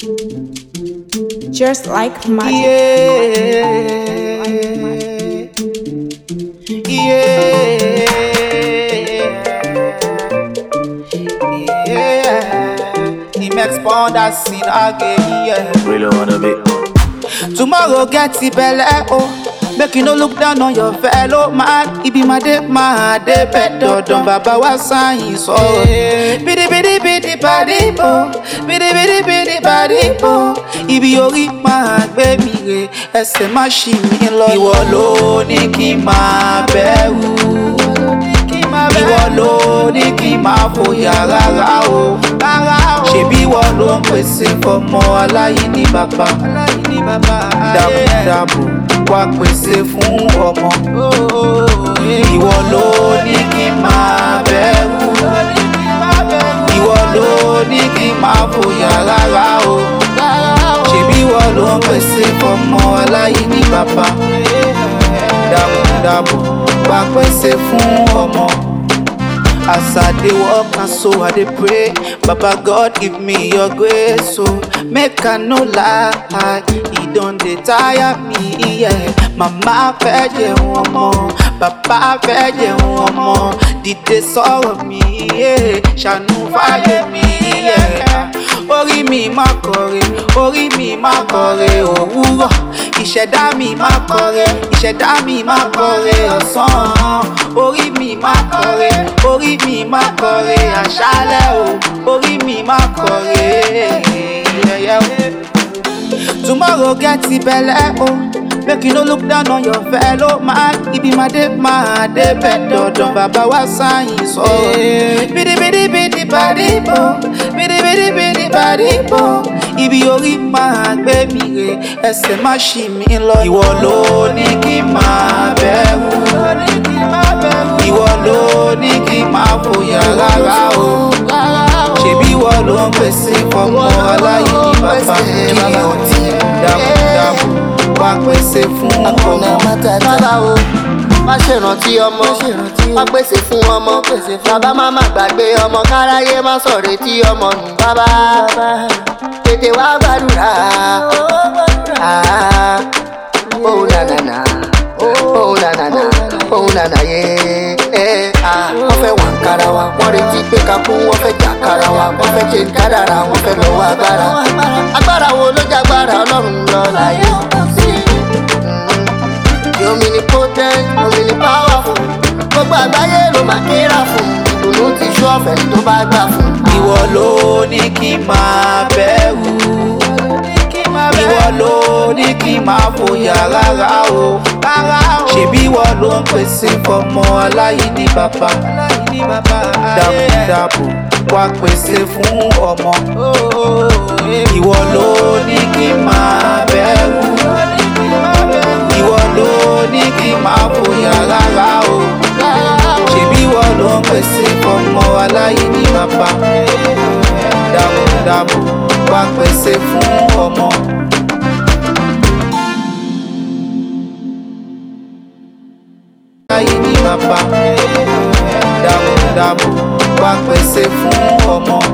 Just like magic. He makes pound that scene again, Really wanna be. Tomorrow get the belly, oh. Make you no look down on your fellow man. It be my day, better. Don't baba wa sign so. Bidi bidi bidi badi bo, bidi bidi bidi badi bo. Ibi yori ma baby re, ẹsẹ̀ má ṣì mí lọ. Ìwọ ló ní kí n máa bẹ̀rù. Ìwọ ló ní kí n máa fòyà rárá o. Ṣebí ìwọ ló ń pèsè fọmọ aláìní bàbá. Dàbò wá pèsè fún ọmọ. Ìwọ ló ní kí n máa bẹ̀rù. Ìwọ ló ní kí n máa fòyà rárá o. Ṣebí ìwọ ló ń pèsè fọmọ aláìní bàbá. Dàbò wá pèsè fún ọmọ. As I dey walk and so I dey pray, Baba God give me your grace, so make I no lie, He don dey tire me, yeah. Mama fẹ́ jẹun ọmọ, Baba fẹ́ jẹun ọmọ, dìde sọ̀rọ̀ mi, yeah. Ṣàánú fáyé mi, yeah. Orí mi má kọ̀rẹ́, orí mi má kọ̀rẹ́ òwúrọ̀. Ìṣẹ̀dá mi má kọ̀rẹ́, ìṣẹ̀dá mi má kọ̀rẹ́ ọ̀sán. Orí mi má kọ̀rẹ́, orí mi má kọ̀rẹ́ àṣálẹ́ o. Orí mi má kọ̀rẹ́. Tomorrow get the belly, oh. Make you no look down on your fellow man. It be my day, better. Don't baba wa sign so. Bidi bidi bidi badi bo, bidi bidi bidi badi bo. Ibi yori ma baby re, ẹsẹ̀ má ṣì mí lọ. Ìwọ ló ní kí n máa bẹ̀rù. Ìwọ ló ní kí n máa fòyà rárá o. Ṣebí ìwọ ló ń pèsè fọmọ aláìní bàbá. Dàbò wá pèsè fún ọmọ. Bàbá o, má ṣèrántí ọmọ, má pèsè fún ọmọ. Bàbá má má gbàgbé ọmọ, káráyé má sọ̀rọ̀ tí ọmọ nù. Bàbá tètè wá gbàdúrà. Oh na na na, oh na na na, oh na na ye. Wọ́n fẹ́ wà kára wa, wọ́n retí pé ká kú, wọ́n fẹ́ jà kára wa, wọ́n fẹ́ ṣe kádàrá, wọ́n fẹ́ lọ́wọ́ agbára. Agbára wo ló jágbára Ọlọ́run lọ láyé? Omnipotent, omnipowerful. Gbogbo àgbáyé ló máa kíra fún. Ìdùnnú ti ṣú ọ̀fẹ́ tó bá gbà fún. Ìwọ ló ní kí n máa bẹ̀rù. Ìwọ ló ní kí n máa fòyà rárá o. Ṣebí ìwọ ló ń pèsè fọmọ aláìní bàbá. Dàbò wá pèsè fún ọmọ. Ìwọ ló ní kí n máa bẹ̀rù. Ìwọ ló ní kí n máa fòyà rárá o. Ṣebí ìwọ ló ń pèsè fọmọ aláìní bàbá. Dàbò wá pèsè fún ọmọ. Aláìní bàbá. Dàbò wá pèsè fún ọmọ.